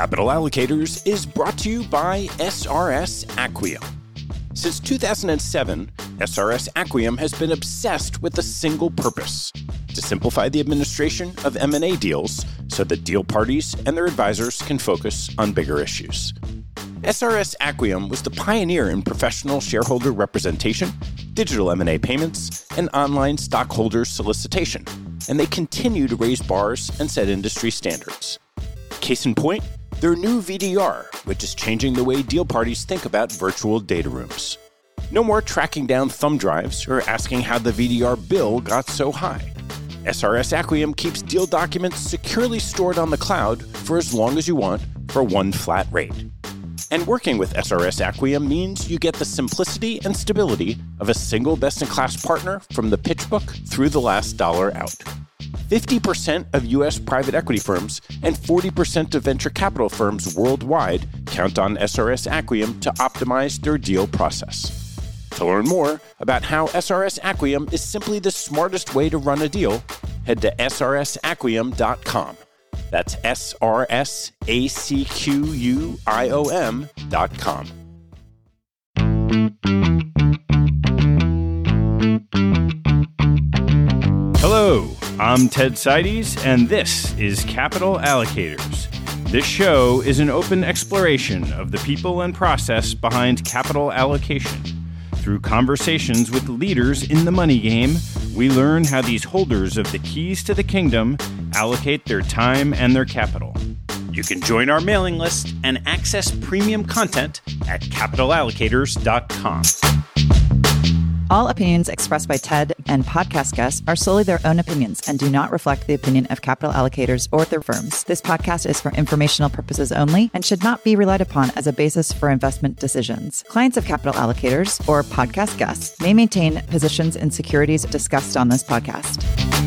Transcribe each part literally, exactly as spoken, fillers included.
Capital Allocators is brought to you by S R S Acquiom. Since two thousand seven, S R S Acquiom has been obsessed with a single purpose: to simplify the administration of M and A deals so that deal parties and their advisors can focus on bigger issues. S R S Acquiom was the pioneer in professional shareholder representation, digital M and A payments, and online stockholder solicitation, and they continue to raise bars and set industry standards. Case in point, their new V D R, which is changing the way deal parties think about virtual data rooms. No more tracking down thumb drives or asking how the V D R bill got so high. S R S Acquiom keeps deal documents securely stored on the cloud for as long as you want for one flat rate. And working with S R S Acquiom means you get the simplicity and stability of a single best-in-class partner from the pitch book through the last dollar out. fifty percent of U S private equity firms and forty percent of venture capital firms worldwide count on S R S Acquiom to optimize their deal process. To learn more about how S R S Acquiom is simply the smartest way to run a deal, head to S R S acquiom dot com. That's S R S A C Q U I O M dot com. Hello, I'm Ted Seides, and this is Capital Allocators. This show is an open exploration of the people and process behind capital allocation. Through conversations with leaders in the money game, we learn how these holders of the keys to the kingdom allocate their time and their capital. You can join our mailing list and access premium content at capital allocators dot com. All opinions expressed by Ted and podcast guests are solely their own opinions and do not reflect the opinion of Capital Allocators or their firms. This podcast is for informational purposes only and should not be relied upon as a basis for investment decisions. Clients of Capital Allocators or podcast guests may maintain positions in securities discussed on this podcast.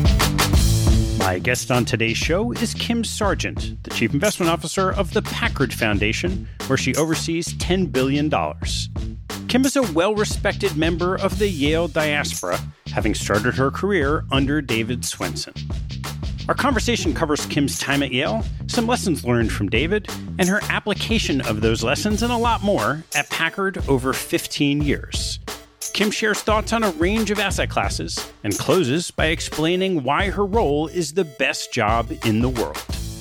My guest on today's show is Kim Sargent, the Chief Investment Officer of the Packard Foundation, where she oversees ten billion dollars. Kim is a well-respected member of the Yale diaspora, having started her career under David Swensen. Our conversation covers Kim's time at Yale, some lessons learned from David, and her application of those lessons and a lot more at Packard over fifteen years. Kim shares thoughts on a range of asset classes and closes by explaining why her role is the best job in the world.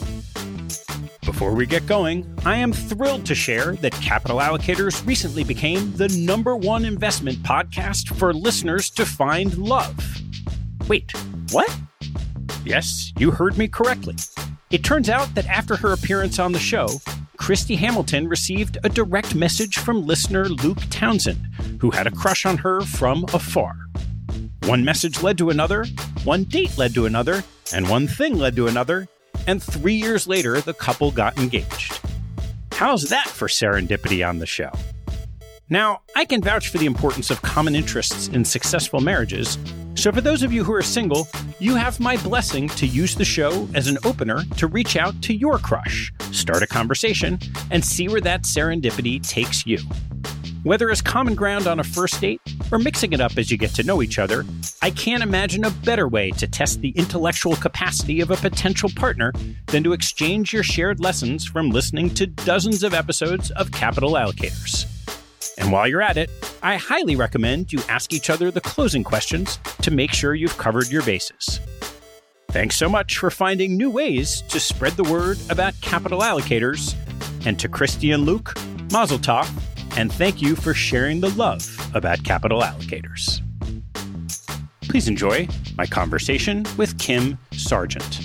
Before we get going, I am thrilled to share that Capital Allocators recently became the number one investment podcast for listeners to find love. Wait, what? Yes, you heard me correctly. It turns out that after her appearance on the show, Christy Hamilton received a direct message from listener Luke Townsend, who had a crush on her from afar. One message led to another, one date led to another, and one thing led to another, and three years later, the couple got engaged. How's that for serendipity on the show? Now, I can vouch for the importance of common interests in successful marriages, so for those of you who are single, you have my blessing to use the show as an opener to reach out to your crush, start a conversation, and see where that serendipity takes you. Whether as common ground on a first date or mixing it up as you get to know each other, I can't imagine a better way to test the intellectual capacity of a potential partner than to exchange your shared lessons from listening to dozens of episodes of Capital Allocators. And while you're at it, I highly recommend you ask each other the closing questions to make sure you've covered your bases. Thanks so much for finding new ways to spread the word about Capital Allocators. And to Christy and Luke, Mazel Tov, and thank you for sharing the love about Capital Allocators. Please enjoy my conversation with Kim Sargent.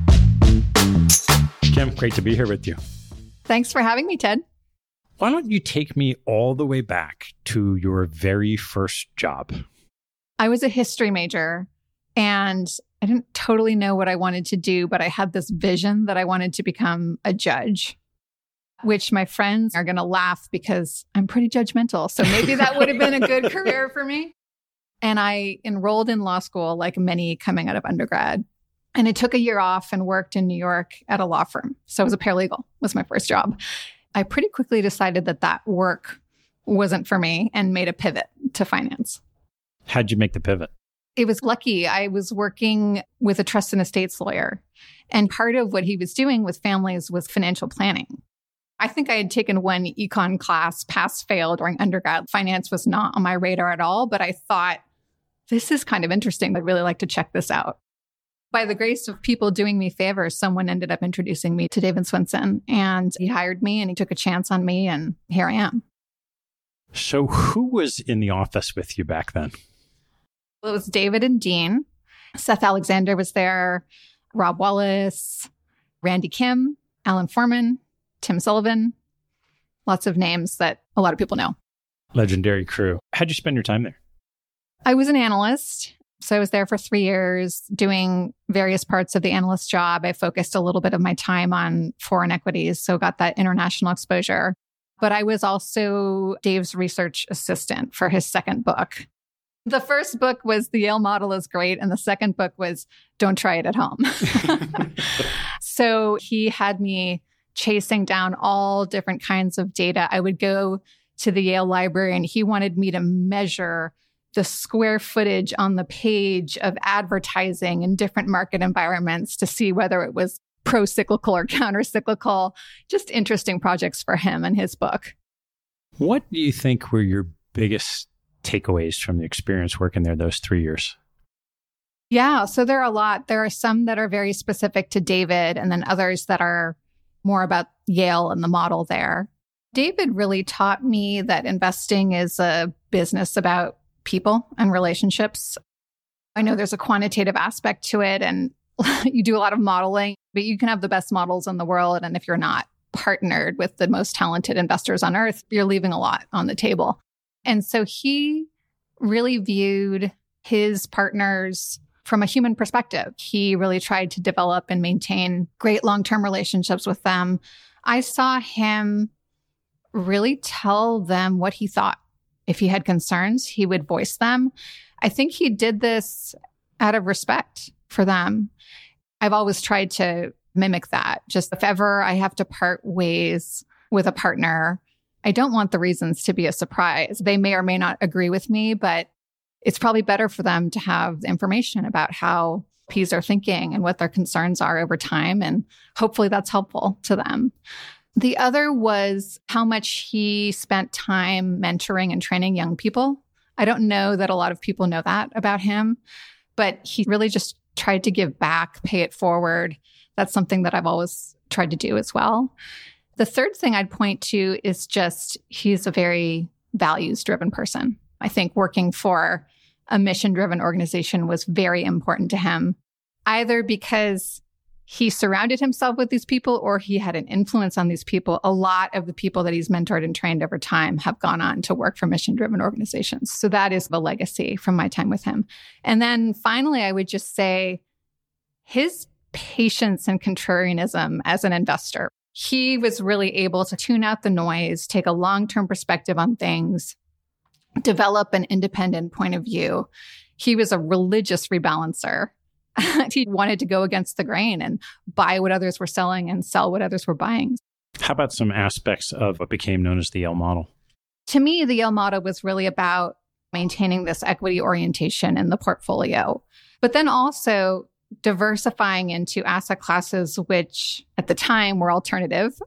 Kim, great to be here with you. Thanks for having me, Ted. Why don't you take me all the way back to your very first job? I was a history major, and I didn't totally know what I wanted to do, but I had this vision that I wanted to become a judge, which my friends are going to laugh because I'm pretty judgmental. So maybe that would have been a good career for me. And I enrolled in law school like many coming out of undergrad. And I took a year off and worked in New York at a law firm. So I was a paralegal, was my first job. I pretty quickly decided that that work wasn't for me and made a pivot to finance. How'd you make the pivot? It was lucky. I was working with a trust and estates lawyer. And part of what he was doing with families was financial planning. I think I had taken one econ class, pass fail during undergrad. Finance was not on my radar at all, but I thought, this is kind of interesting. I'd really like to check this out. By the grace of people doing me favors, someone ended up introducing me to David Swensen, and he hired me and he took a chance on me, and here I am. So who was in the office with you back then? Well, it was David and Dean. Seth Alexander was there, Rob Wallace, Randy Kim, Alan Foreman, Tim Sullivan, lots of names that a lot of people know. Legendary crew. How'd you spend your time there? I was an analyst. So I was there for three years doing various parts of the analyst job. I focused a little bit of my time on foreign equities, so got that international exposure. But I was also Dave's research assistant for his second book. The first book was The Yale Model is Great, and the second book was Don't Try It at Home. So he had me chasing down all different kinds of data. I would go to the Yale Library, and he wanted me to measure the square footage on the page of advertising in different market environments to see whether it was pro-cyclical or counter-cyclical. Just interesting projects for him and his book. What do you think were your biggest takeaways from the experience working there those three years? Yeah, so there are a lot. There are some that are very specific to David, and then others that are more about Yale and the model there. David really taught me that investing is a business about people and relationships. I know there's a quantitative aspect to it, and you do a lot of modeling, but you can have the best models in the world. And if you're not partnered with the most talented investors on earth, you're leaving a lot on the table. And so he really viewed his partners from a human perspective. He really tried to develop and maintain great long-term relationships with them. I saw him really tell them what he thought. If he had concerns, he would voice them. I think he did this out of respect for them. I've always tried to mimic that. Just if ever I have to part ways with a partner, I don't want the reasons to be a surprise. They may or may not agree with me, but it's probably better for them to have information about how Ps are thinking and what their concerns are over time. And hopefully that's helpful to them. The other was how much he spent time mentoring and training young people. I don't know that a lot of people know that about him, but he really just tried to give back, pay it forward. That's something that I've always tried to do as well. The third thing I'd point to is just he's a very values-driven person. I think working for a mission-driven organization was very important to him, either because he surrounded himself with these people or he had an influence on these people. A lot of the people that he's mentored and trained over time have gone on to work for mission-driven organizations. So that is the legacy from my time with him. And then finally, I would just say his patience and contrarianism as an investor. He was really able to tune out the noise, take a long-term perspective on things, develop an independent point of view. He was a religious rebalancer. He wanted to go against the grain and buy what others were selling and sell what others were buying. How about some aspects of what became known as the Yale model? To me, the Yale model was really about maintaining this equity orientation in the portfolio, but then also diversifying into asset classes, which at the time were alternative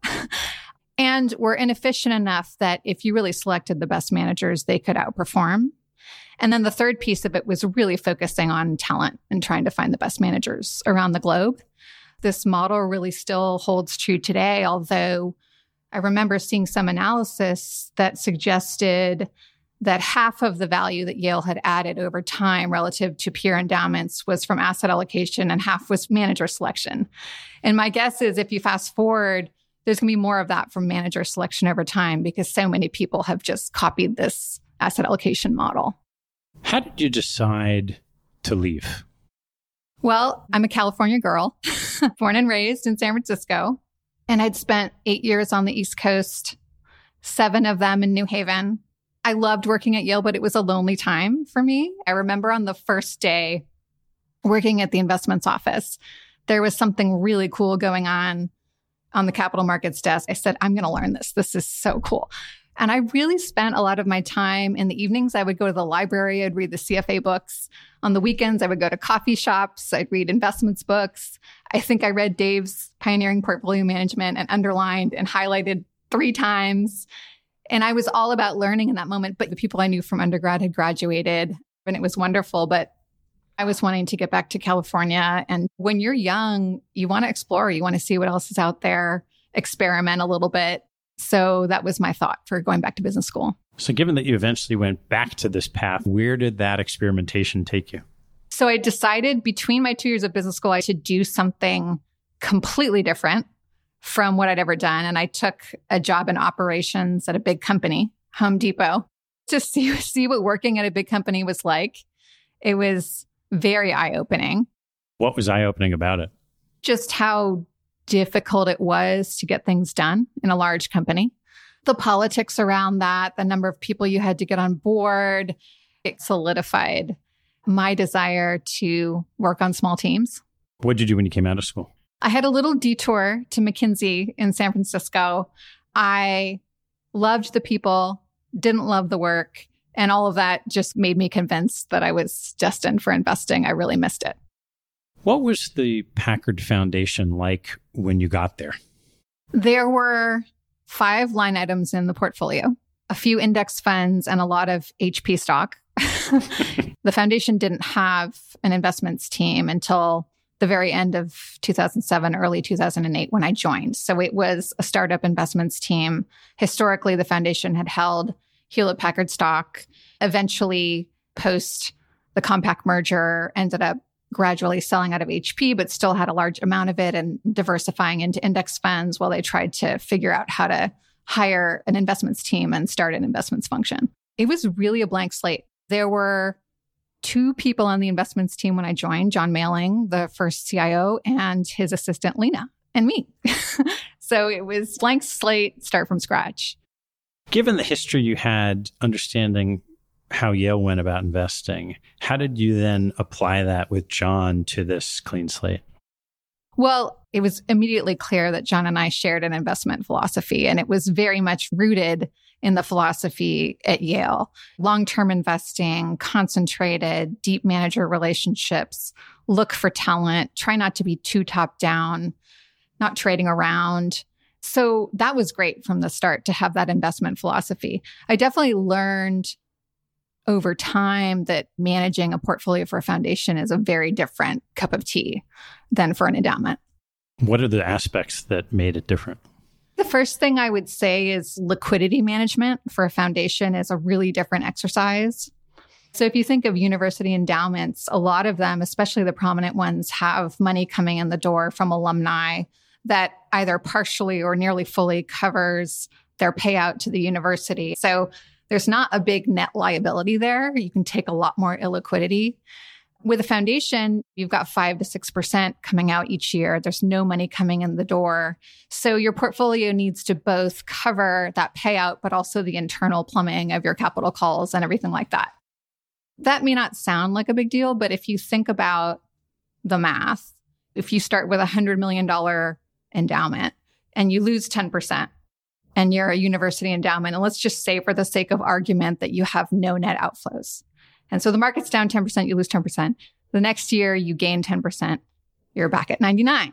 and were inefficient enough that if you really selected the best managers, they could outperform. And then the third piece of it was really focusing on talent and trying to find the best managers around the globe. This model really still holds true today, although I remember seeing some analysis that suggested that half of the value that Yale had added over time relative to peer endowments was from asset allocation and half was manager selection. And my guess is if you fast forward, there's going to be more of that from manager selection over time because so many people have just copied this asset allocation model. How did you decide to leave? Well, I'm a California girl, born and raised in San Francisco, and I'd spent eight years on the East Coast, seven of them in New Haven. I loved working at Yale, but it was a lonely time for me. I remember on the first day working at the investments office, there was something really cool going on on the capital markets desk. I said, I'm going to learn this. This is so cool. And I really spent a lot of my time in the evenings. I would go to the library. I'd read the C F A books. On the weekends, I would go to coffee shops. I'd read investments books. I think I read Dave's Pioneering Portfolio Management and underlined and highlighted three times. And I was all about learning in that moment. But the people I knew from undergrad had graduated and it was wonderful. But I was wanting to get back to California. And when you're young, you want to explore, you want to see what else is out there, experiment a little bit. So that was my thought for going back to business school. So given that you eventually went back to this path, where did that experimentation take you? So I decided between my two years of business school, I should do something completely different from what I'd ever done. And I took a job in operations at a big company, Home Depot, to see, see what working at a big company was like. It was very eye-opening. What was eye-opening about it? Just how difficult it was to get things done in a large company. The politics around that, the number of people you had to get on board, it solidified my desire to work on small teams. What did you do when you came out of school? I had a little detour to McKinsey in San Francisco. I loved the people, didn't love the work, and all of that just made me convinced that I was destined for investing. I really missed it. What was the Packard Foundation like when you got there? There were five line items in the portfolio, a few index funds, and a lot of H P stock. The foundation didn't have an investments team until the very end of two thousand seven, early two thousand eight when I joined. So it was a startup investments team. Historically, the foundation had held Hewlett-Packard stock, eventually post the Compaq merger, ended up gradually selling out of H P, but still had a large amount of it and diversifying into index funds while they tried to figure out how to hire an investments team and start an investments function. It was really a blank slate. There were two people on the investments team when I joined, John Mailing, the first C I O, and his assistant, Lena, and me. So it was blank slate, start from scratch. Given the history you had understanding how Yale went about investing, how did you then apply that with John to this clean slate? Well, it was immediately clear that John and I shared an investment philosophy, and it was very much rooted in the philosophy at Yale. Long-term investing, concentrated, deep manager relationships, look for talent, try not to be too top-down, not trading around. So that was great from the start to have that investment philosophy. I definitely learned over time that managing a portfolio for a foundation is a very different cup of tea than for an endowment. What are the aspects that made it different? The first thing I would say is liquidity management for a foundation is a really different exercise. So if you think of university endowments, a lot of them, especially the prominent ones, have money coming in the door from alumni that either partially or nearly fully covers their payout to the university. So there's not a big net liability there. You can take a lot more illiquidity. With a foundation, you've got five to six percent coming out each year. There's no money coming in the door. So your portfolio needs to both cover that payout, but also the internal plumbing of your capital calls and everything like that. That may not sound like a big deal, but if you think about the math, if you start with a one hundred million dollars endowment and you lose ten percent, and you're a university endowment, and let's just say for the sake of argument that you have no net outflows. And so the market's down ten percent, you lose ten percent. The next year you gain ten percent, you're back at ninety-nine.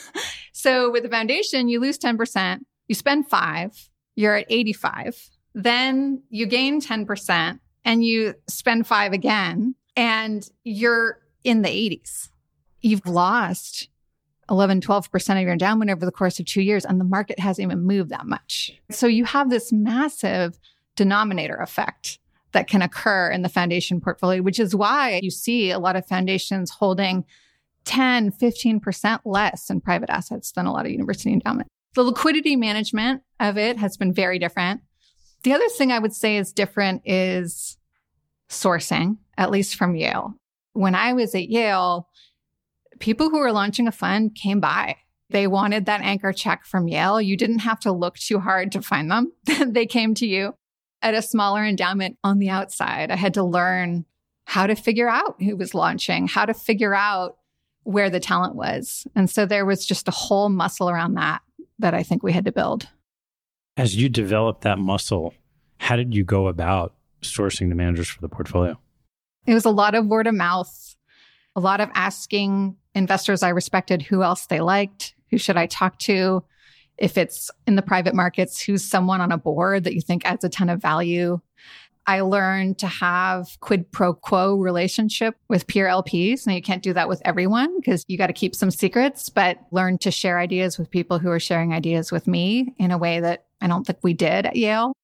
So with the foundation, you lose ten percent, you spend five, you're at eighty-five. Then you gain ten percent and you spend five again, and you're in the eighties. You've lost eleven, twelve percent of your endowment over the course of two years, and the market hasn't even moved that much. So you have this massive denominator effect that can occur in the foundation portfolio, which is why you see a lot of foundations holding ten, fifteen percent less in private assets than a lot of university endowments. The liquidity management of it has been very different. The other thing I would say is different is sourcing, at least from Yale. When I was at Yale, people who were launching a fund came by. They wanted that anchor check from Yale. You didn't have to look too hard to find them. They came to you. At a smaller endowment on the outside, I had to learn how to figure out who was launching, how to figure out where the talent was. And so there was just a whole muscle around that that I think we had to build. As you developed that muscle, how did you go about sourcing the managers for the portfolio? It was a lot of word of mouth, a lot of asking investors I respected who else they liked, who should I talk to. If it's in the private markets, who's someone on a board that you think adds a ton of value. I learned to have quid pro quo relationship with peer L Ps. Now, you can't do that with everyone because you got to keep some secrets, but learn to share ideas with people who are sharing ideas with me in a way that I don't think we did at Yale.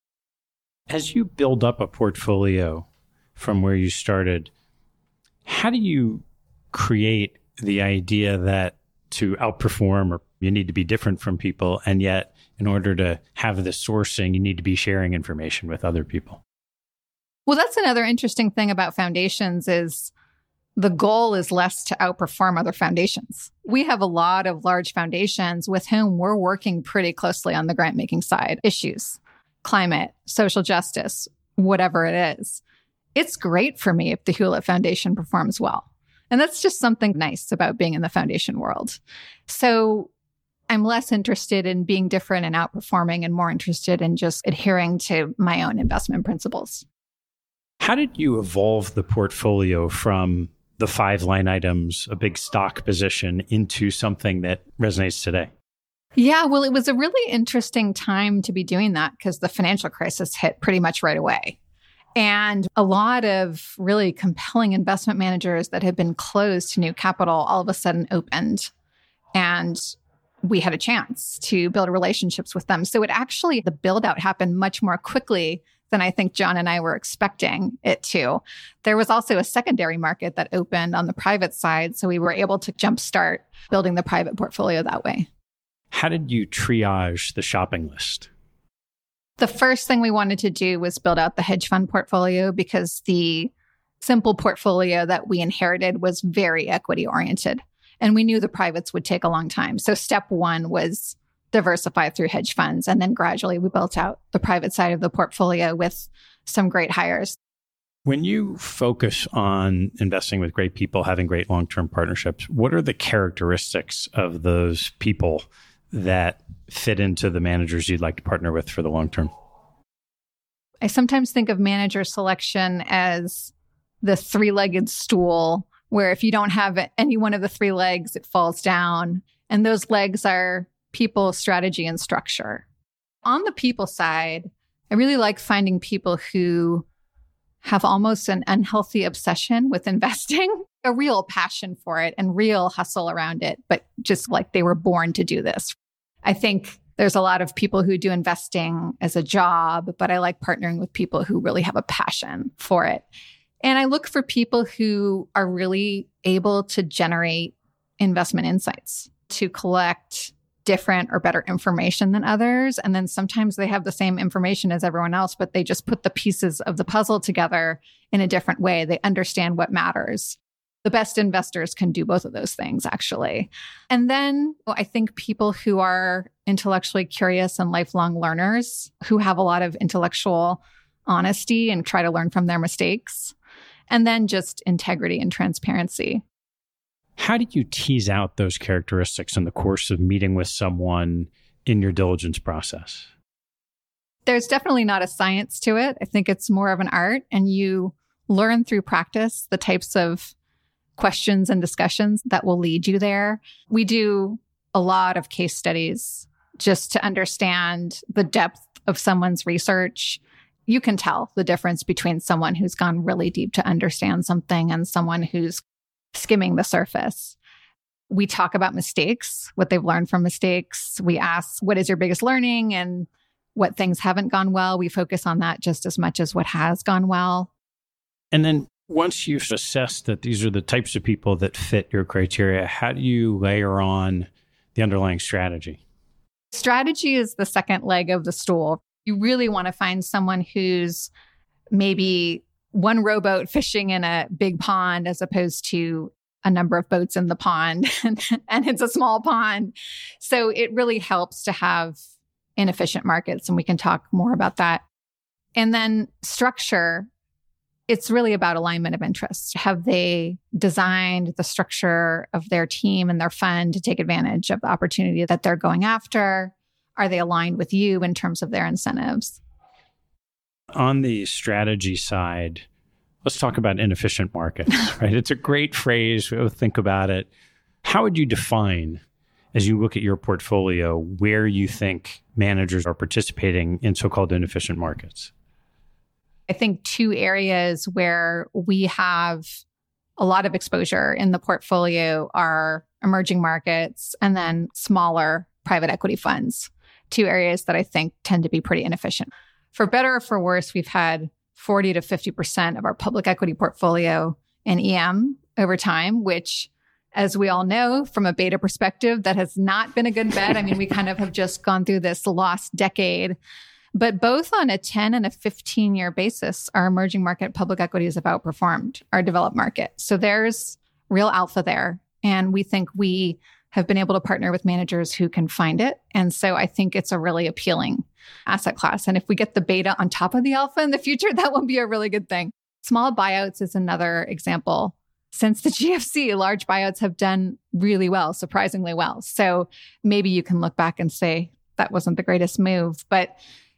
As you build up a portfolio from where you started, how do you create the idea that to outperform or you need to be different from people, and yet in order to have the sourcing, you need to be sharing information with other people? Well, that's another interesting thing about foundations is the goal is less to outperform other foundations. We have a lot of large foundations with whom we're working pretty closely on the grant-making side, issues, climate, social justice, whatever it is. It's great for me if the Hewlett Foundation performs well. And that's just something nice about being in the foundation world. So I'm less interested in being different and outperforming and more interested in just adhering to my own investment principles. How did you evolve the portfolio from the five line items, a big stock position, into something that resonates today? Yeah, well, it was a really interesting time to be doing that because the financial crisis hit pretty much right away. And a lot of really compelling investment managers that had been closed to new capital all of a sudden opened. And we had a chance to build relationships with them. So it actually, the build out happened much more quickly than I think John and I were expecting it to. There was also a secondary market that opened on the private side. So we were able to jumpstart building the private portfolio that way. How did you triage the shopping list? The first thing we wanted to do was build out the hedge fund portfolio because the simple portfolio that we inherited was very equity oriented. And we knew the privates would take a long time. So step one was diversify through hedge funds. And then gradually we built out the private side of the portfolio with some great hires. When you focus on investing with great people, having great long-term partnerships, what are the characteristics of those people that fit into the managers you'd like to partner with for the long term? I sometimes think of manager selection as the three-legged stool, where if you don't have any one of the three legs, it falls down. And those legs are people, strategy, and structure. On the people side, I really like finding people who have almost an unhealthy obsession with investing, a real passion for it and real hustle around it, but just like they were born to do this. I think there's a lot of people who do investing as a job, but I like partnering with people who really have a passion for it. And I look for people who are really able to generate investment insights, to collect different or better information than others. And then sometimes they have the same information as everyone else, but they just put the pieces of the puzzle together in a different way. They understand what matters. The best investors can do both of those things, actually. And then well, I think people who are intellectually curious and lifelong learners, who have a lot of intellectual honesty and try to learn from their mistakes. And then just integrity and transparency. How did you tease out those characteristics in the course of meeting with someone in your diligence process? There's definitely not a science to it. I think it's more of an art, and you learn through practice the types of questions and discussions that will lead you there. We do a lot of case studies just to understand the depth of someone's research. You can tell the difference between someone who's gone really deep to understand something and someone who's skimming the surface. We talk about mistakes, what they've learned from mistakes. We ask, what is your biggest learning and what things haven't gone well? We focus on that just as much as what has gone well. And then once you've assessed that these are the types of people that fit your criteria, how do you layer on the underlying strategy? Strategy is the second leg of the stool. You really want to find someone who's maybe one rowboat fishing in a big pond as opposed to a number of boats in the pond, and, and it's a small pond. So it really helps to have inefficient markets, and we can talk more about that. And then structure, it's really about alignment of interest. Have they designed the structure of their team and their fund to take advantage of the opportunity that they're going after? Are they aligned with you in terms of their incentives? On the strategy side, let's talk about inefficient markets, right? It's a great phrase. We'll think about it. How would you define as you look at your portfolio, where you think managers are participating in so-called inefficient markets? I think two areas where we have a lot of exposure in the portfolio are emerging markets and then smaller private equity funds, two areas that I think tend to be pretty inefficient. For better or for worse, we've had forty to fifty percent of our public equity portfolio in E M over time, which, as we all know, from a beta perspective, that has not been a good bet. I mean, we kind of have just gone through this lost decade. But both on a ten and a fifteen year basis, our emerging market public equities have outperformed our developed market. So there's real alpha there. And we think we have been able to partner with managers who can find it. And so I think it's a really appealing asset class. And if we get the beta on top of the alpha in the future, that will be a really good thing. Small buyouts is another example. Since the G F C, large buyouts have done really well, surprisingly well. So maybe you can look back and say that wasn't the greatest move. But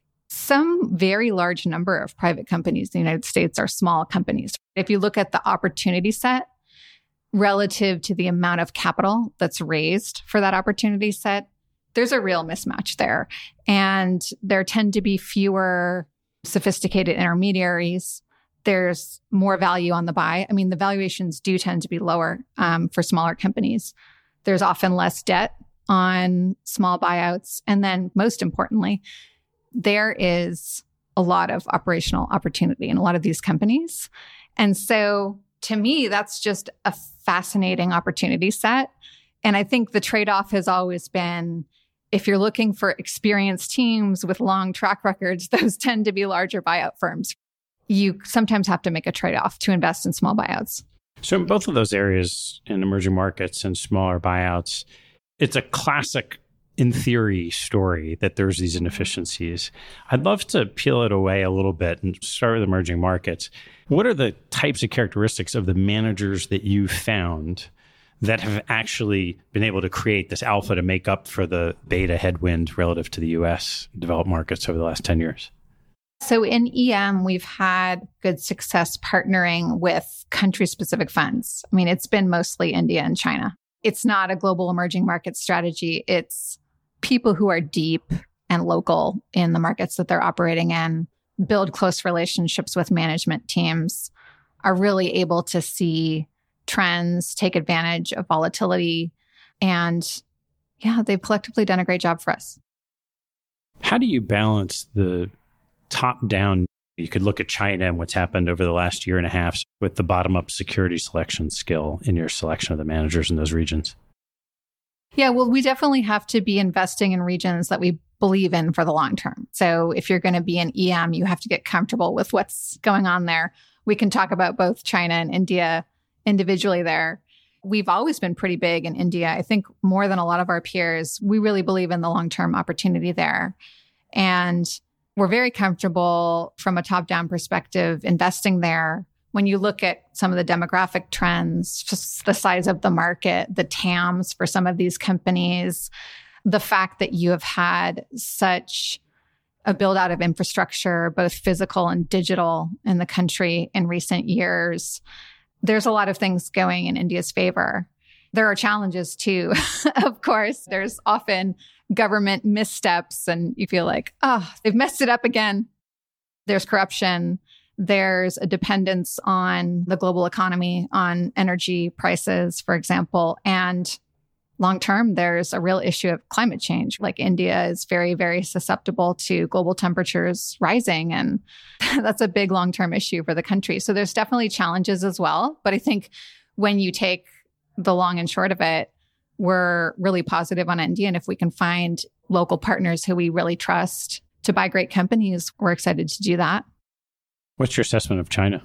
some very large number of private companies in the United States are small companies. If you look at the opportunity set relative to the amount of capital that's raised for that opportunity set, there's a real mismatch there. And there tend to be fewer sophisticated intermediaries. There's more value on the buy. I mean, the valuations do tend to be lower um, for smaller companies. There's often less debt on small buyouts. And then most importantly, there is a lot of operational opportunity in a lot of these companies. And so to me, that's just a fascinating opportunity set. And I think the trade-off has always been, if you're looking for experienced teams with long track records, those tend to be larger buyout firms. You sometimes have to make a trade-off to invest in small buyouts. So in both of those areas, in emerging markets and smaller buyouts, it's a classic, in theory, story that there's these inefficiencies. I'd love to peel it away a little bit and start with emerging markets. What are the types of characteristics of the managers that you found that have actually been able to create this alpha to make up for the beta headwind relative to the U S developed markets over the last ten years? So in E M, we've had good success partnering with country-specific funds. I mean, it's been mostly India and China. It's not a global emerging market strategy. It's people who are deep and local in the markets that they're operating in, build close relationships with management teams, are really able to see trends, take advantage of volatility. And yeah, they've collectively done a great job for us. How do you balance the top-down? You could look at China and what's happened over the last year and a half with the bottom-up security selection skill in your selection of the managers in those regions. Yeah, well, we definitely have to be investing in regions that we believe in for the long term. So if you're going to be in E M, you have to get comfortable with what's going on there. We can talk about both China and India individually there. We've always been pretty big in India. I think more than a lot of our peers. We really believe in the long-term opportunity there. And we're very comfortable from a top-down perspective investing there. When you look at some of the demographic trends, just the size of the market, the T A Ms for some of these companies, the fact that you have had such a build out of infrastructure, both physical and digital in the country in recent years, there's a lot of things going in India's favor. There are challenges too, of course. There's often government missteps and you feel like, oh, they've messed it up again. There's corruption. There's a dependence on the global economy, on energy prices, for example. And long-term, there's a real issue of climate change. Like India is very, very susceptible to global temperatures rising. And that's a big long-term issue for the country. So there's definitely challenges as well. But I think when you take the long and short of it, we're really positive on India. And if we can find local partners who we really trust to buy great companies, we're excited to do that. What's your assessment of China?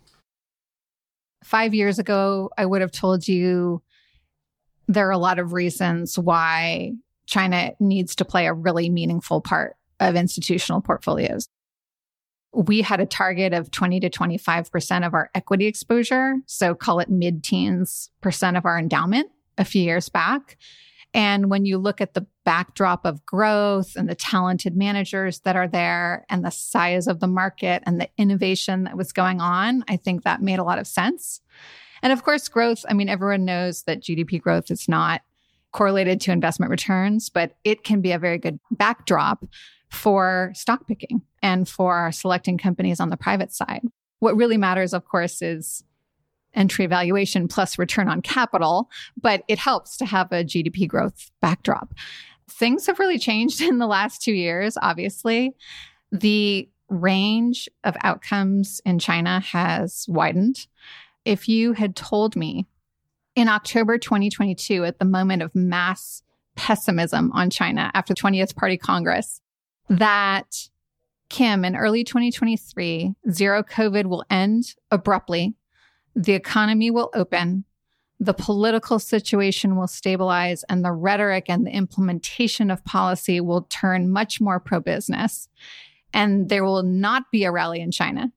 Five years ago, I would have told you there are a lot of reasons why China needs to play a really meaningful part of institutional portfolios. We had a target of twenty to twenty-five percent of our equity exposure, so call it mid-teens percent of our endowment a few years back. And when you look at the backdrop of growth and the talented managers that are there and the size of the market and the innovation that was going on, I think that made a lot of sense. And of course, growth, I mean, everyone knows that G D P growth is not correlated to investment returns, but it can be a very good backdrop for stock picking and for selecting companies on the private side. What really matters, of course, is entry valuation plus return on capital, but it helps to have a G D P growth backdrop. Things have really changed in the last two years, obviously. The range of outcomes in China has widened. If you had told me in October twenty twenty-two, at the moment of mass pessimism on China after the twentieth Party Congress, that Kim, in early twenty twenty-three, zero COVID will end abruptly, the economy will open, the political situation will stabilize, and the rhetoric and the implementation of policy will turn much more pro-business, and there will not be a rally in China,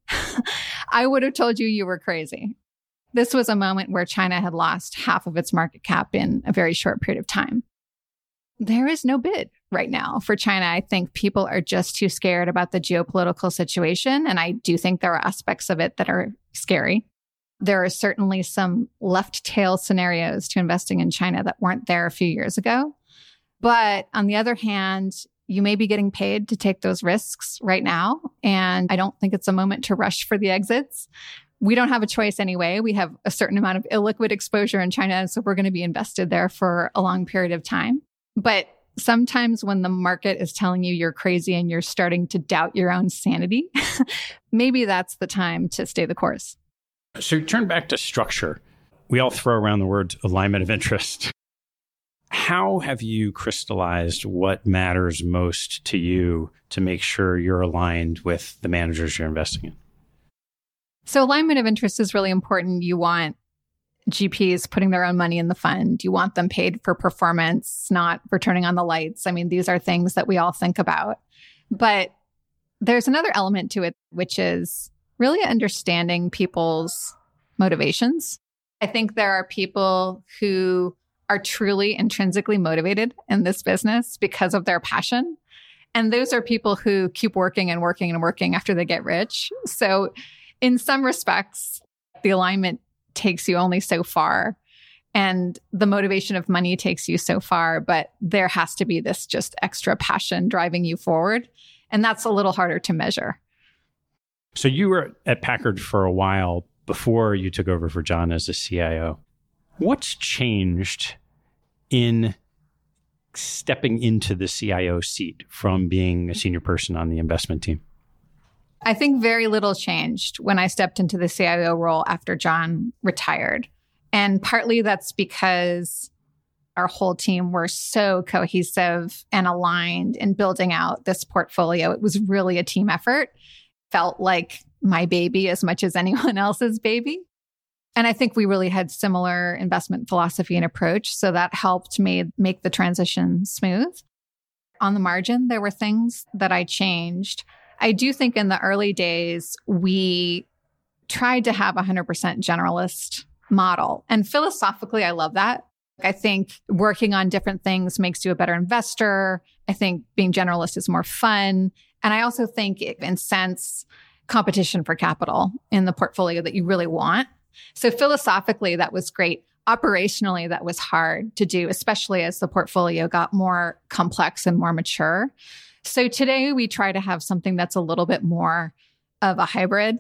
I would have told you you were crazy. This was a moment where China had lost half of its market cap in a very short period of time. There is no bid right now for China. I think people are just too scared about the geopolitical situation, and I do think there are aspects of it that are scary. There are certainly some left tail scenarios to investing in China that weren't there a few years ago. But on the other hand, you may be getting paid to take those risks right now, and I don't think it's a moment to rush for the exits. We don't have a choice anyway. We have a certain amount of illiquid exposure in China, so we're going to be invested there for a long period of time. But sometimes when the market is telling you you're crazy and you're starting to doubt your own sanity, maybe that's the time to stay the course. So turn back to structure. We all throw around the word alignment of interest. How have you crystallized what matters most to you to make sure you're aligned with the managers you're investing in? So alignment of interest is really important. You want G Ps putting their own money in the fund. You want them paid for performance, not for turning on the lights. I mean, these are things that we all think about. But there's another element to it, which is really understanding people's motivations. I think there are people who are truly intrinsically motivated in this business because of their passion. And those are people who keep working and working and working after they get rich. So in some respects, the alignment takes you only so far, and the motivation of money takes you so far, but there has to be this just extra passion driving you forward. And that's a little harder to measure. So you were at Packard for a while before you took over for John as the C I O. What's changed in stepping into the C I O seat from being a senior person on the investment team? I think very little changed when I stepped into the C I O role after John retired. And partly that's because our whole team were so cohesive and aligned in building out this portfolio. It was really a team effort. Felt like my baby as much as anyone else's baby. And I think we really had similar investment philosophy and approach. So that helped me make the transition smooth. On the margin, there were things that I changed. I do think in the early days, we tried to have a one hundred percent generalist model. And philosophically, I love that. I think working on different things makes you a better investor. I think being generalist is more fun. And I also think it incents competition for capital in the portfolio that you really want. So philosophically, that was great. Operationally, that was hard to do, especially as the portfolio got more complex and more mature. So today we try to have something that's a little bit more of a hybrid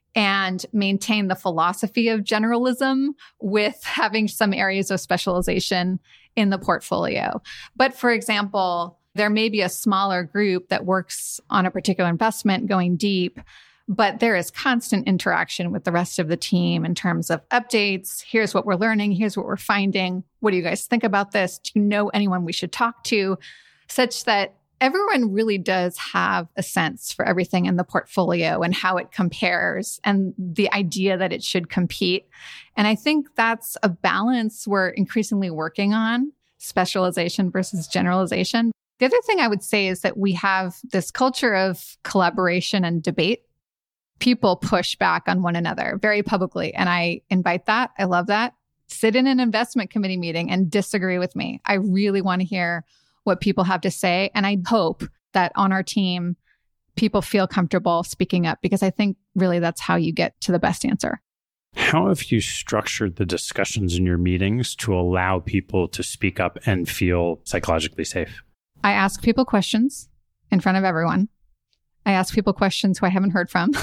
and maintain the philosophy of generalism with having some areas of specialization in the portfolio. But for example, there may be a smaller group that works on a particular investment going deep, but there is constant interaction with the rest of the team in terms of updates. Here's what we're learning. Here's what we're finding. What do you guys think about this? Do you know anyone we should talk to? Such that everyone really does have a sense for everything in the portfolio and how it compares and the idea that it should compete. And I think that's a balance we're increasingly working on, specialization versus generalization. The other thing I would say is that we have this culture of collaboration and debate. People push back on one another very publicly, and I invite that. I love that. Sit in an investment committee meeting and disagree with me. I really want to hear what people have to say. And I hope that on our team, people feel comfortable speaking up, because I think really that's how you get to the best answer. How have you structured the discussions in your meetings to allow people to speak up and feel psychologically safe? I ask people questions in front of everyone. I ask people questions who I haven't heard from.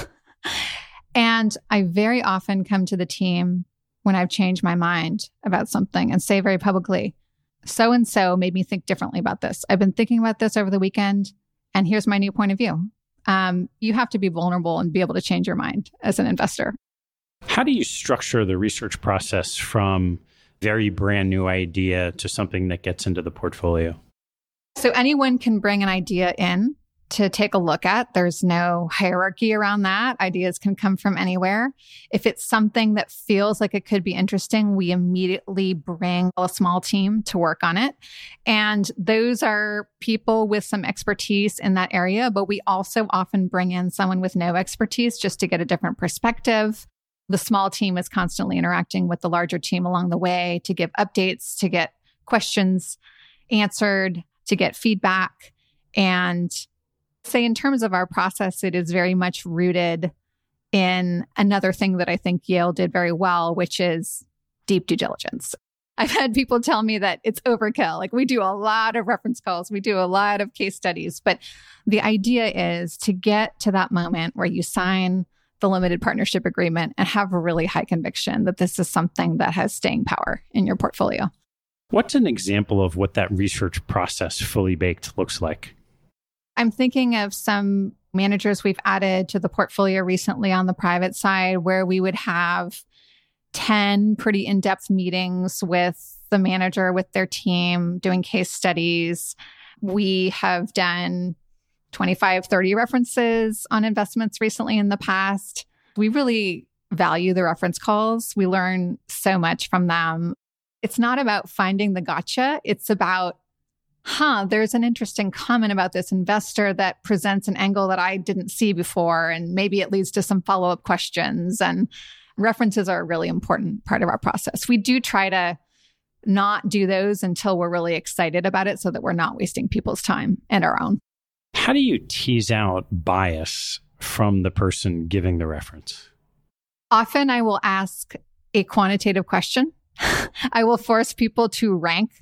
And I very often come to the team when I've changed my mind about something and say very publicly, so-and-so made me think differently about this. I've been thinking about this over the weekend, and here's my new point of view. Um, you have to be vulnerable and be able to change your mind as an investor. How do you structure the research process from very brand new idea to something that gets into the portfolio? So anyone can bring an idea in to take a look at. There's no hierarchy around that. Ideas can come from anywhere. If it's something that feels like it could be interesting, we immediately bring a small team to work on it. And those are people with some expertise in that area, but we also often bring in someone with no expertise just to get a different perspective. The small team is constantly interacting with the larger team along the way to give updates, to get questions answered, to get feedback. And say in terms of our process, it is very much rooted in another thing that I think Yale did very well, which is deep due diligence. I've had people tell me that it's overkill. Like we do a lot of reference calls, we do a lot of case studies, but the idea is to get to that moment where you sign the limited partnership agreement and have a really high conviction that this is something that has staying power in your portfolio. What's an example of what that research process fully baked looks like? I'm thinking of some managers we've added to the portfolio recently on the private side where we would have ten pretty in-depth meetings with the manager, with their team, doing case studies. We have done twenty-five, thirty references on investments recently in the past. We really value the reference calls. We learn so much from them. It's not about finding the gotcha. It's about huh, there's an interesting comment about this investor that presents an angle that I didn't see before, and maybe it leads to some follow-up questions. And references are a really important part of our process. We do try to not do those until we're really excited about it so that we're not wasting people's time and our own. How do you tease out bias from the person giving the reference? Often I will ask a quantitative question. I will force people to rank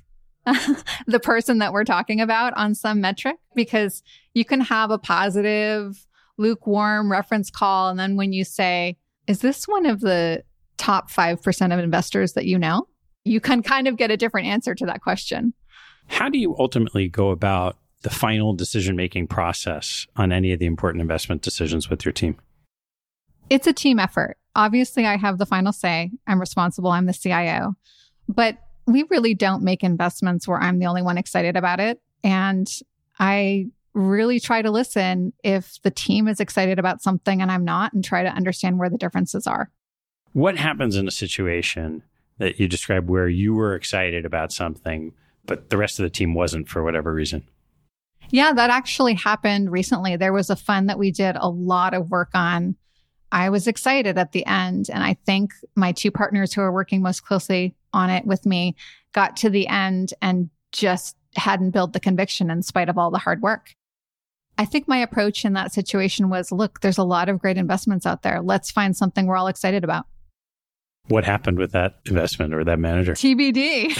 the person that we're talking about on some metric, because you can have a positive, lukewarm reference call. And then when you say, is this one of the top five percent of investors that you know? You can kind of get a different answer to that question. How do you ultimately go about the final decision-making process on any of the important investment decisions with your team? It's a team effort. Obviously, I have the final say. I'm responsible. I'm the C I O. But we really don't make investments where I'm the only one excited about it. And I really try to listen if the team is excited about something and I'm not, and try to understand where the differences are. What happens in a situation that you described where you were excited about something, but the rest of the team wasn't for whatever reason? Yeah, that actually happened recently. There was a fund that we did a lot of work on. I was excited at the end. And I think my two partners who are working most closely on it with me got to the end and just hadn't built the conviction in spite of all the hard work. I think my approach in that situation was, look, there's a lot of great investments out there. Let's find something we're all excited about. What happened with that investment or that manager? T B D.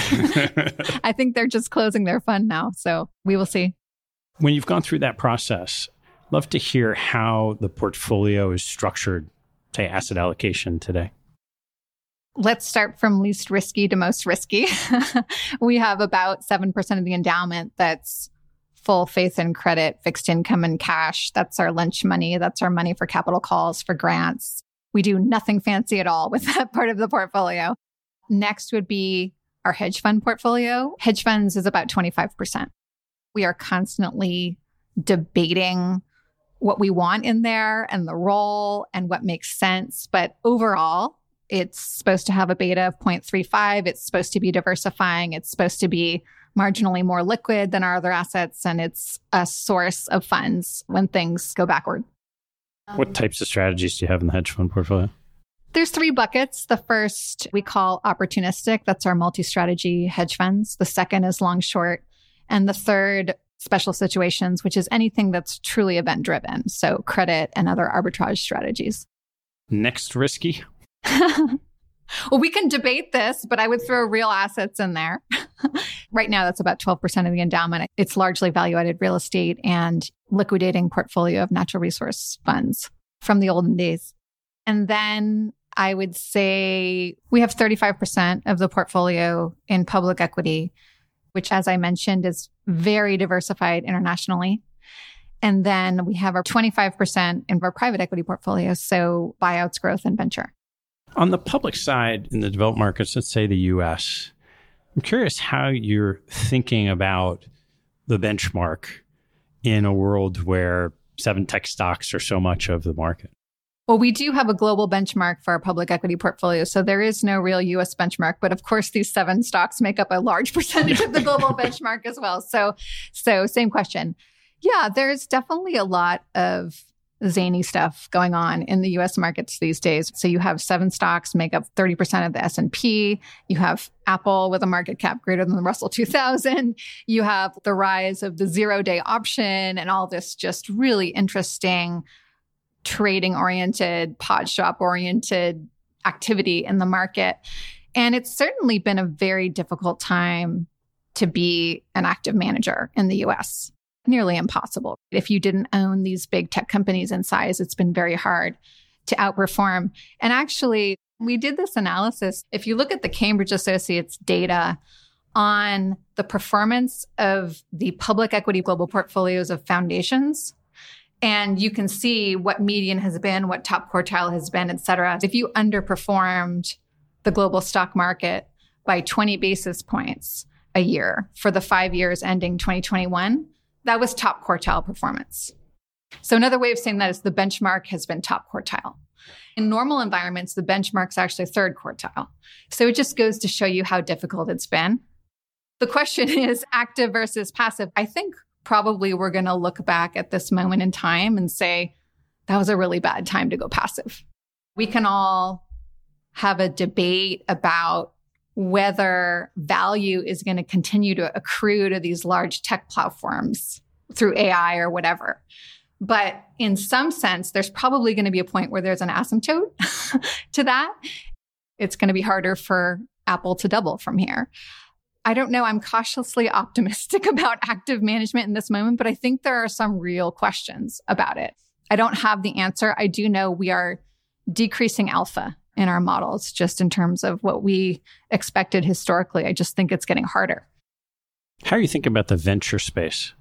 I think they're just closing their fund now. So we will see. When you've gone through that process, love to hear how the portfolio is structured, say, asset allocation today. Let's start from least risky to most risky. We have about seven percent of the endowment that's full faith and credit, fixed income and cash. That's our lunch money. That's our money for capital calls, for grants. We do nothing fancy at all with that part of the portfolio. Next would be our hedge fund portfolio. Hedge funds is about twenty-five percent. We are constantly debating what we want in there and the role and what makes sense. But overall, it's supposed to have a beta of zero point three five. It's supposed to be diversifying. It's supposed to be marginally more liquid than our other assets. And it's a source of funds when things go backward. What types of strategies do you have in the hedge fund portfolio? There's three buckets. The first we call opportunistic. That's our multi-strategy hedge funds. The second is long short. And the third, special situations, which is anything that's truly event driven. So credit and other arbitrage strategies. Next risky? Well, we can debate this, but I would throw real assets in there. Right now, that's about twelve percent of the endowment. It's largely value-added real estate and liquidating portfolio of natural resource funds from the olden days. And then I would say we have thirty-five percent of the portfolio in public equity, which, as I mentioned, is very diversified internationally. And then we have our twenty-five percent in our private equity portfolio, so buyouts, growth, and venture. On the public side, in the developed markets, let's say the U S, I'm curious how you're thinking about the benchmark in a world where seven tech stocks are so much of the market. Well, we do have a global benchmark for our public equity portfolio, so there is no real U S benchmark. But of course, these seven stocks make up a large percentage of the global benchmark as well. So, so same question. Yeah, there's definitely a lot of zany stuff going on in the U S markets these days. So you have seven stocks make up thirty percent of the S and P. You have Apple with a market cap greater than the Russell two thousand. You have the rise of the zero-day option and all this just really interesting trading-oriented, pod shop-oriented activity in the market. And it's certainly been a very difficult time to be an active manager in the U S. Nearly impossible. If you didn't own these big tech companies in size, it's been very hard to outperform. And actually, we did this analysis. If you look at the Cambridge Associates data on the performance of the public equity global portfolios of foundations, and you can see what median has been, what top quartile has been, et cetera. If you underperformed the global stock market by twenty basis points a year for the five years ending twenty twenty-one, that was top quartile performance. So another way of saying that is the benchmark has been top quartile. In normal environments, the benchmark's actually third quartile. So it just goes to show you how difficult it's been. The question is active versus passive. I think probably we're going to look back at this moment in time and say, that was a really bad time to go passive. We can all have a debate about whether value is going to continue to accrue to these large tech platforms through A I or whatever. But in some sense, there's probably going to be a point where there's an asymptote to that. It's going to be harder for Apple to double from here. I don't know. I'm cautiously optimistic about active management in this moment, but I think there are some real questions about it. I don't have the answer. I do know we are decreasing alpha in our models, just in terms of what we expected historically. I just think it's getting harder. How are you thinking about the venture space?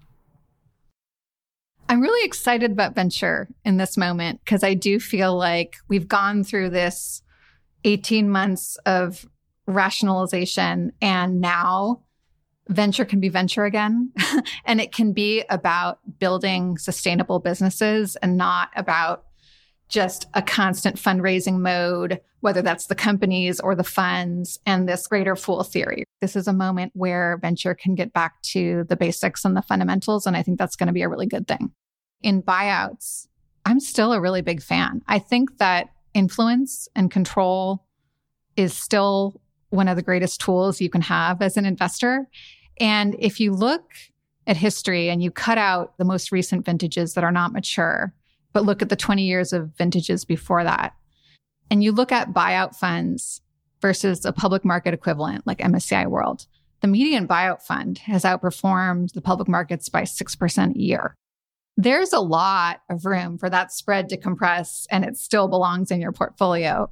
I'm really excited about venture in this moment because I do feel like we've gone through this eighteen months of rationalization, and now venture can be venture again. And it can be about building sustainable businesses and not about just a constant fundraising mode, whether that's the companies or the funds, and this greater fool theory. This is a moment where venture can get back to the basics and the fundamentals, and I think that's going to be a really good thing. In buyouts, I'm still a really big fan. I think that influence and control is still one of the greatest tools you can have as an investor. And if you look at history and you cut out the most recent vintages that are not mature, but look at the twenty years of vintages before that, and you look at buyout funds versus a public market equivalent like M S C I World, the median buyout fund has outperformed the public markets by six percent a year. There's a lot of room for that spread to compress, and it still belongs in your portfolio.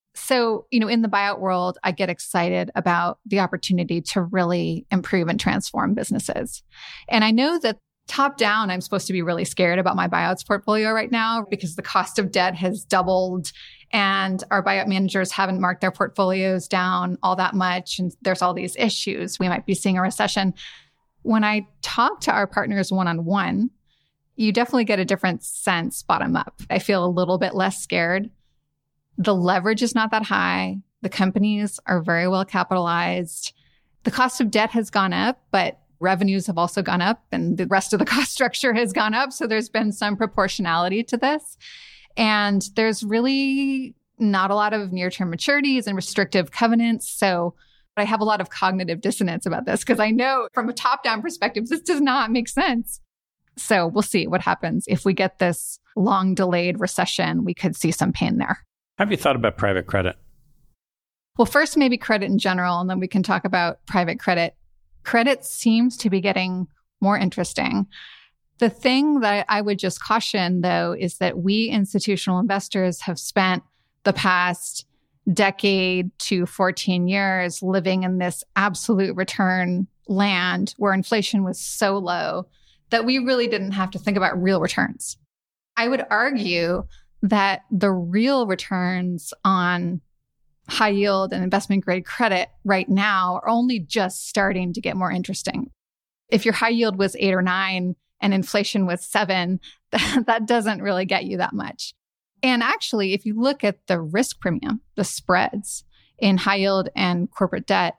So, you know, in the buyout world, I get excited about the opportunity to really improve and transform businesses. And I know that top down, I'm supposed to be really scared about my buyouts portfolio right now because the cost of debt has doubled and our buyout managers haven't marked their portfolios down all that much. And there's all these issues. We might be seeing a recession. When I talk to our partners one-on-one, you definitely get a different sense bottom up. I feel a little bit less scared. The leverage is not that high. The companies are very well capitalized. The cost of debt has gone up, but revenues have also gone up and the rest of the cost structure has gone up. So there's been some proportionality to this. And there's really not a lot of near-term maturities and restrictive covenants. So I have a lot of cognitive dissonance about this because I know from a top-down perspective, this does not make sense. So we'll see what happens. If we get this long delayed recession, we could see some pain there. Have you thought about private credit? Well, first, maybe credit in general, and then we can talk about private credit. Credit seems to be getting more interesting. The thing that I would just caution, though, is that we institutional investors have spent the past decade to fourteen years living in this absolute return land where inflation was so low that we really didn't have to think about real returns. I would argue that the real returns on high yield and investment grade credit right now are only just starting to get more interesting. If your high yield was eight or nine and inflation was seven, that doesn't really get you that much. And actually, if you look at the risk premium, the spreads in high yield and corporate debt,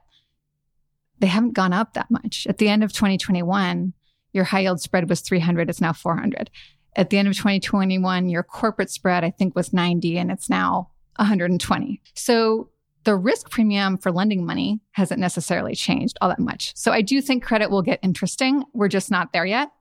they haven't gone up that much. At the end of twenty twenty-one, your high yield spread was three hundred, it's now four hundred. At the end of twenty twenty-one, your corporate spread, I think, was ninety, and it's now one hundred twenty. So the risk premium for lending money hasn't necessarily changed all that much. So I do think credit will get interesting. We're just not there yet.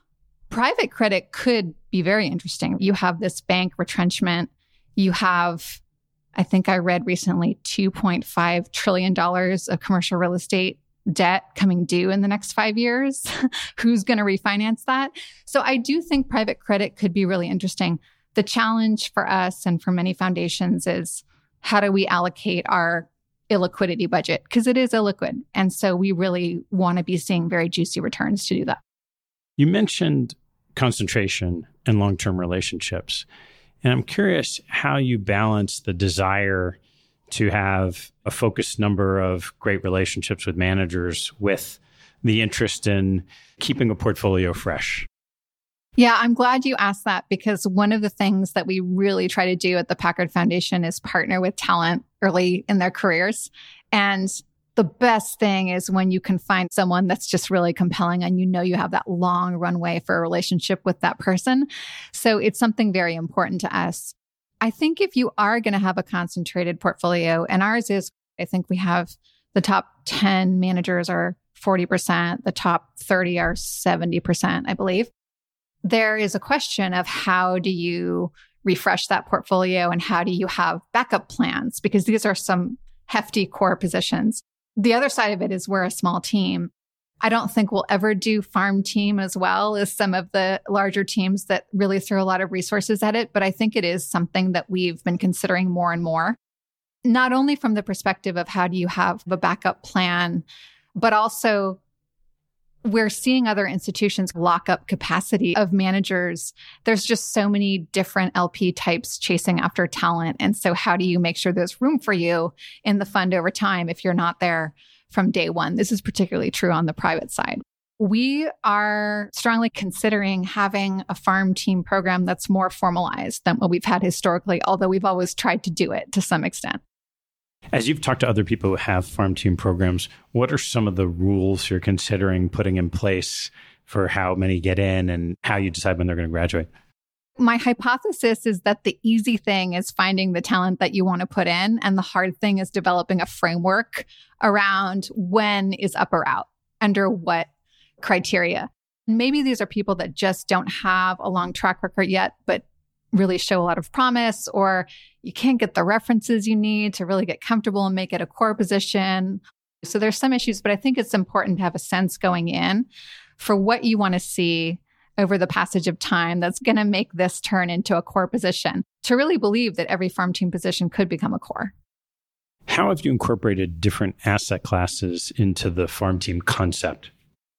Private credit could be very interesting. You have this bank retrenchment. You have, I think I read recently, two point five trillion dollars of commercial real estate debt coming due in the next five years. Who's going to refinance that? So I do think private credit could be really interesting. The challenge for us and for many foundations is how do we allocate our illiquidity budget? Because it is illiquid. And so we really want to be seeing very juicy returns to do that. You mentioned concentration and long-term relationships. And I'm curious how you balance the desire to have a focused number of great relationships with managers with the interest in keeping a portfolio fresh. Yeah, I'm glad you asked that, because one of the things that we really try to do at the Packard Foundation is partner with talent early in their careers. And the best thing is when you can find someone that's just really compelling and you know you have that long runway for a relationship with that person. So it's something very important to us. I think if you are going to have a concentrated portfolio, and ours is, I think we have the top ten managers are forty percent, the top thirty are seventy percent, I believe. There is a question of how do you refresh that portfolio and how do you have backup plans? Because these are some hefty core positions. The other side of it is we're a small team. I don't think we'll ever do farm team as well as some of the larger teams that really throw a lot of resources at it. But I think it is something that we've been considering more and more, not only from the perspective of how do you have a backup plan, but also we're seeing other institutions lock up capacity of managers. There's just so many different L P types chasing after talent. And so how do you make sure there's room for you in the fund over time if you're not there from day one? This is particularly true on the private side. We are strongly considering having a farm team program that's more formalized than what we've had historically, although we've always tried to do it to some extent. As you've talked to other people who have farm team programs, what are some of the rules you're considering putting in place for how many get in and how you decide when they're going to graduate? My hypothesis is that the easy thing is finding the talent that you want to put in, and the hard thing is developing a framework around when is up or out, under what criteria. Maybe these are people that just don't have a long track record yet, but really show a lot of promise, or you can't get the references you need to really get comfortable and make it a core position. So there's some issues, but I think it's important to have a sense going in for what you want to see over the passage of time that's going to make this turn into a core position, to really believe that every farm team position could become a core. How have you incorporated different asset classes into the farm team concept?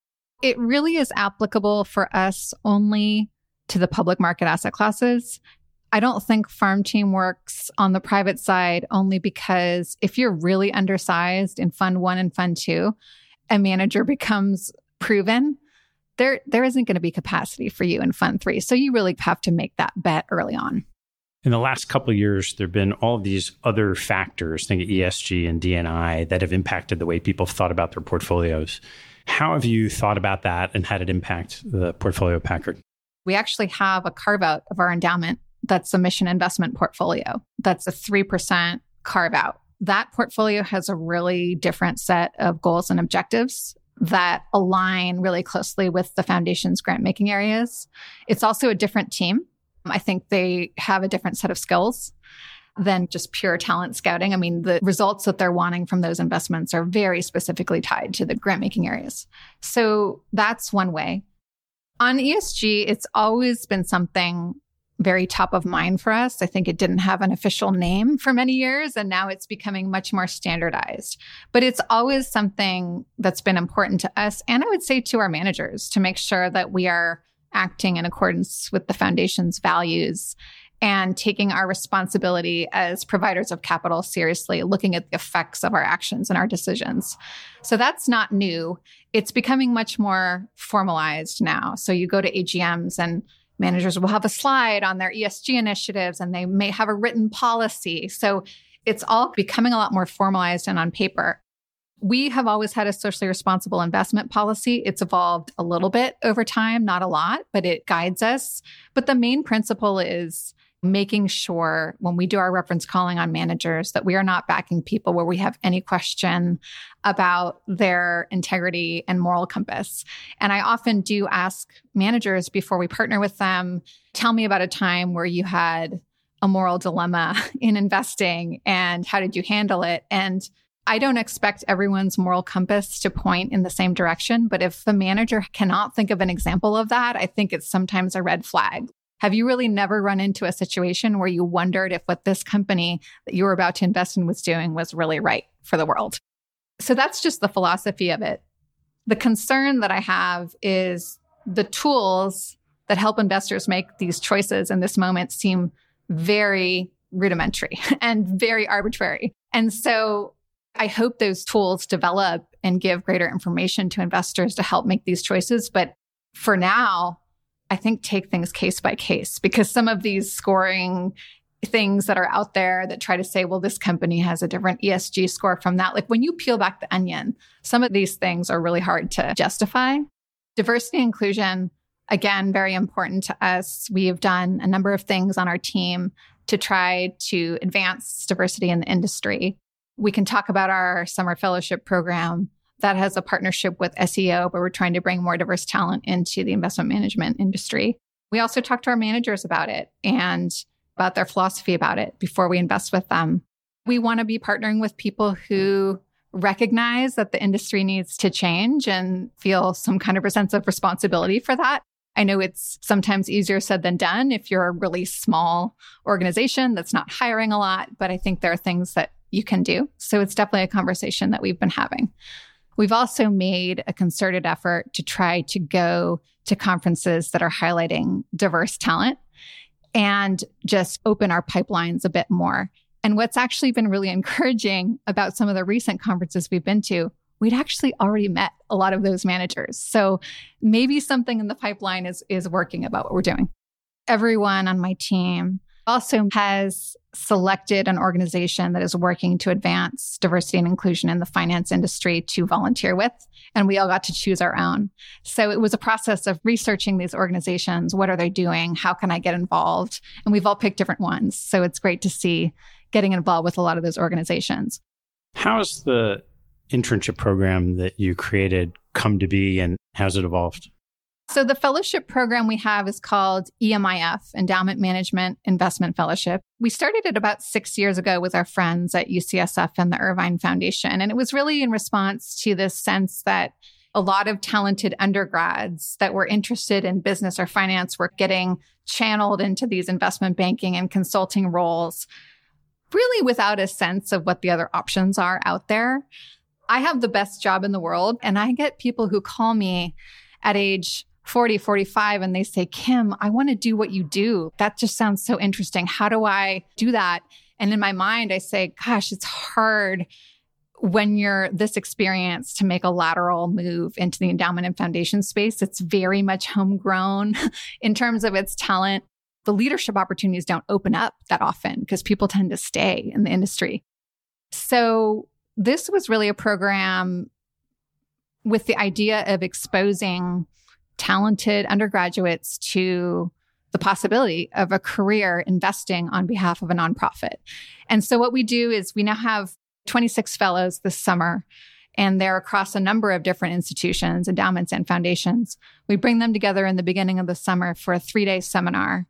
It really is applicable for us only to the public market asset classes. I don't think farm team works on the private side only because if you're really undersized in fund one and fund two, a manager becomes proven, there there isn't going to be capacity for you in fund three. So you really have to make that bet early on. In the last couple of years, there have been all of these other factors, think of E S G and D and I, that have impacted the way people have thought about their portfolios. How have you thought about that and had it impact the portfolio of Packard? We actually have a carve-out of our endowment that's a mission investment portfolio. That's a three percent carve-out. That portfolio has a really different set of goals and objectives that align really closely with the foundation's grant-making areas. It's also a different team. I think they have a different set of skills. than just pure talent scouting. I mean, the results that they're wanting from those investments are very specifically tied to the grant-making areas. So that's one way. On E S G, it's always been something very top of mind for us. I think it didn't have an official name for many years, and now it's becoming much more standardized. But it's always something that's been important to us, and I would say to our managers, to make sure that we are acting in accordance with the foundation's values and taking our responsibility as providers of capital seriously, looking at the effects of our actions and our decisions. So that's not new. It's becoming much more formalized now. So you go to A G Ms and managers will have a slide on their E S G initiatives, and they may have a written policy. So it's all becoming a lot more formalized and on paper. We have always had a socially responsible investment policy. It's evolved a little bit over time, not a lot, but it guides us. But the main principle is making sure when we do our reference calling on managers that we are not backing people where we have any question about their integrity and moral compass. And I often do ask managers before we partner with them, tell me about a time where you had a moral dilemma in investing and how did you handle it? And I don't expect everyone's moral compass to point in the same direction, but if the manager cannot think of an example of that, I think it's sometimes a red flag. Have you really never run into a situation where you wondered if what this company that you were about to invest in was doing was really right for the world? So that's just the philosophy of it. The concern that I have is the tools that help investors make these choices in this moment seem very rudimentary and very arbitrary. And so I hope those tools develop and give greater information to investors to help make these choices. But for now, I think take things case by case, because some of these scoring things that are out there that try to say, well, this company has a different E S G score from that. Like when you peel back the onion, some of these things are really hard to justify. Diversity and inclusion, again, very important to us. We have done a number of things on our team to try to advance diversity in the industry. We can talk about our summer fellowship program that has a partnership with S E O, where we're trying to bring more diverse talent into the investment management industry. We also talk to our managers about it and about their philosophy about it before we invest with them. We want to be partnering with people who recognize that the industry needs to change and feel some kind of a sense of responsibility for that. I know it's sometimes easier said than done if you're a really small organization that's not hiring a lot, but I think there are things that you can do. So it's definitely a conversation that we've been having. We've also made a concerted effort to try to go to conferences that are highlighting diverse talent and just open our pipelines a bit more. And what's actually been really encouraging about some of the recent conferences we've been to, we'd actually already met a lot of those managers. So maybe something in the pipeline is, is working about what we're doing. Everyone on my team also has selected an organization that is working to advance diversity and inclusion in the finance industry to volunteer with, and we all got to choose our own. So it was a process of researching these organizations. What are they doing? How can I get involved? And we've all picked different ones. So it's great to see getting involved with a lot of those organizations. How's the internship program that you created come to be, and how's it evolved? So the fellowship program we have is called E M I F, Endowment Management Investment Fellowship. We started it about six years ago with our friends at U C S F and the Irvine Foundation. And it was really in response to this sense that a lot of talented undergrads that were interested in business or finance were getting channeled into these investment banking and consulting roles, really without a sense of what the other options are out there. I have the best job in the world, and I get people who call me at age forty, forty-five, and they say, Kim, I want to do what you do. That just sounds so interesting. How do I do that? And in my mind, I say, gosh, it's hard when you're this experienced to make a lateral move into the endowment and foundation space. It's very much homegrown in terms of its talent. The leadership opportunities don't open up that often because people tend to stay in the industry. So this was really a program with the idea of exposing talented undergraduates to the possibility of a career investing on behalf of a nonprofit. And so what we do is we now have twenty-six fellows this summer, and they're across a number of different institutions, endowments, and foundations. We bring them together in the beginning of the summer for a three-day seminar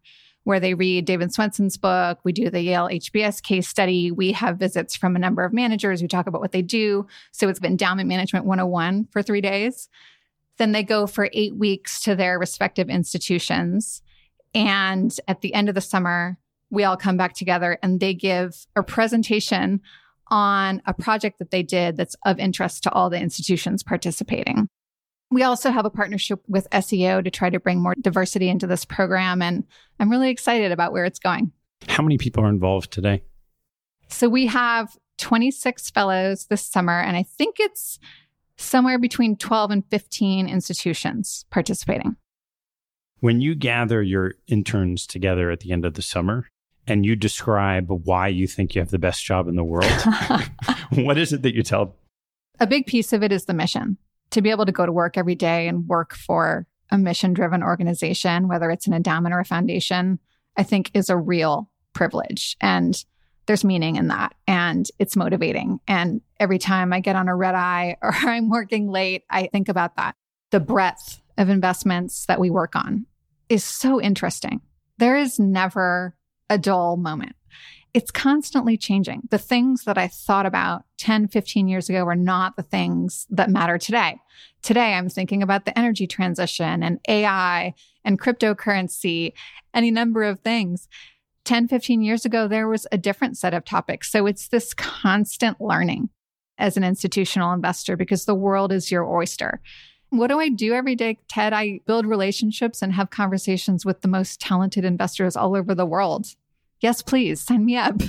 where they read David Swenson's book. We do the Yale H B S case study. We have visits from a number of managers who talk about what they do. So it's Endowment Management one oh one for three days. Then they go for eight weeks to their respective institutions. And at the end of the summer, we all come back together and they give a presentation on a project that they did that's of interest to all the institutions participating. We also have a partnership with S E O to try to bring more diversity into this program, and I'm really excited about where it's going. How many people are involved today? So we have twenty-six fellows this summer, and I think it's somewhere between twelve and fifteen institutions participating. When you gather your interns together at the end of the summer and you describe why you think you have the best job in the world, what is it that you tell them? A big piece of it is the mission. To be able to go to work every day and work for a mission-driven organization, whether it's an endowment or a foundation, I think is a real privilege. And there's meaning in that. And it's motivating. And every time I get on a red eye or I'm working late, I think about that. The breadth of investments that we work on is so interesting. There is never a dull moment. It's constantly changing. The things that I thought about ten, fifteen years ago are not the things that matter today. Today, I'm thinking about the energy transition and A I and cryptocurrency, any number of things. ten, fifteen years ago, there was a different set of topics. So it's this constant learning as an institutional investor because the world is your oyster. What do I do every day, Ted? I build relationships and have conversations with the most talented investors all over the world. Yes, please, sign me up.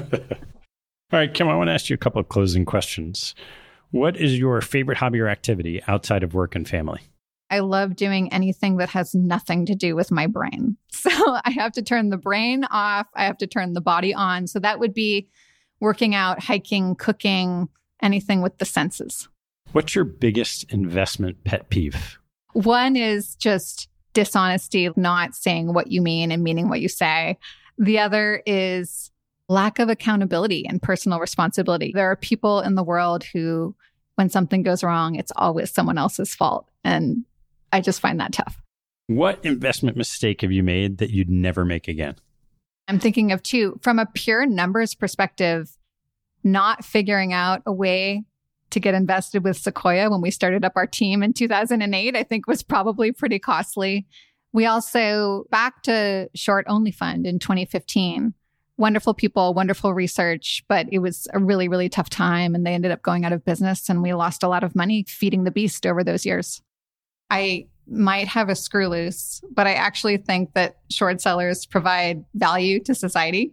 All right, Kim, I want to ask you a couple of closing questions. What is your favorite hobby or activity outside of work and family? I love doing anything that has nothing to do with my brain. So I have to turn the brain off. I have to turn the body on. So that would be working out, hiking, cooking, anything with the senses. What's your biggest investment pet peeve? One is just dishonesty, not saying what you mean and meaning what you say. The other is lack of accountability and personal responsibility. There are people in the world who, when something goes wrong, it's always someone else's fault. And I just find that tough. What investment mistake have you made that you'd never make again? I'm thinking of two. From a pure numbers perspective, not figuring out a way to get invested with Sequoia when we started up our team in two thousand eight, I think was probably pretty costly. We also backed a short-only fund in twenty fifteen. Wonderful people, wonderful research, but it was a really, really tough time and they ended up going out of business and we lost a lot of money feeding the beast over those years. I might have a screw loose, but I actually think that short sellers provide value to society.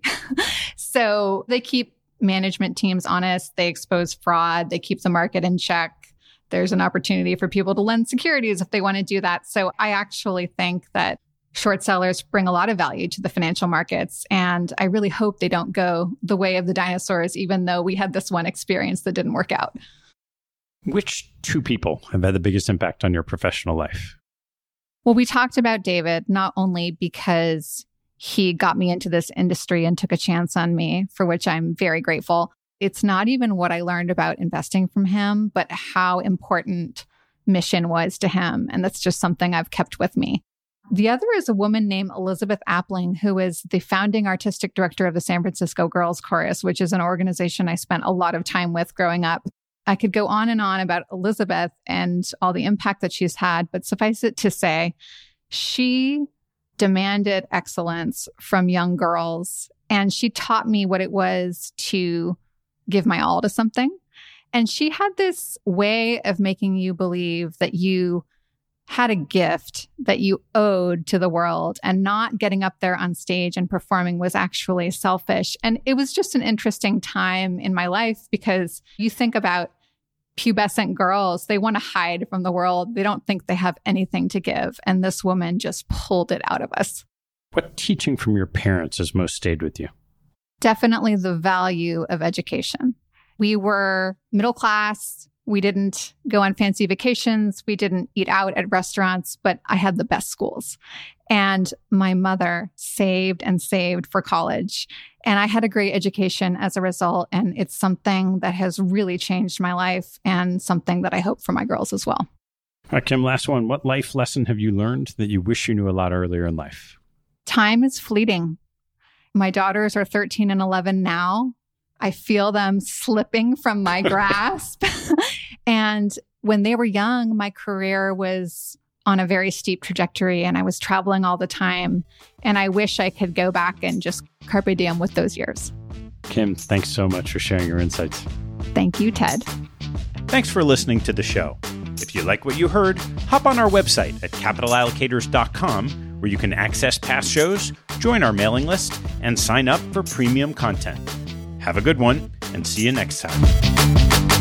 So they keep management teams honest, they expose fraud, they keep the market in check. There's an opportunity for people to lend securities if they want to do that. So I actually think that short sellers bring a lot of value to the financial markets. And I really hope they don't go the way of the dinosaurs, even though we had this one experience that didn't work out. Which two people have had the biggest impact on your professional life? Well, we talked about David, not only because he got me into this industry and took a chance on me, for which I'm very grateful. It's not even what I learned about investing from him, but how important mission was to him. And that's just something I've kept with me. The other is a woman named Elizabeth Appling, who is the founding artistic director of the San Francisco Girls Chorus, which is an organization I spent a lot of time with growing up. I could go on and on about Elizabeth and all the impact that she's had, but suffice it to say, she demanded excellence from young girls, and she taught me what it was to give my all to something. And she had this way of making you believe that you had a gift that you owed to the world, and not getting up there on stage and performing was actually selfish. And it was just an interesting time in my life because you think about pubescent girls, they want to hide from the world. They don't think they have anything to give. And this woman just pulled it out of us. What teaching from your parents has most stayed with you? Definitely the value of education. We were middle class. We didn't go on fancy vacations. We didn't eat out at restaurants, but I had the best schools. And my mother saved and saved for college. And I had a great education as a result. And it's something that has really changed my life and something that I hope for my girls as well. All right, Kim, last one. What life lesson have you learned that you wish you knew a lot earlier in life? Time is fleeting. My daughters are thirteen and eleven now. I feel them slipping from my grasp. And when they were young, my career was on a very steep trajectory and I was traveling all the time. And I wish I could go back and just carpe diem with those years. Kim, thanks so much for sharing your insights. Thank you, Ted. Thanks for listening to the show. If you like what you heard, hop on our website at capital allocators dot com, where you can access past shows, join our mailing list, and sign up for premium content. Have a good one, and see you next time.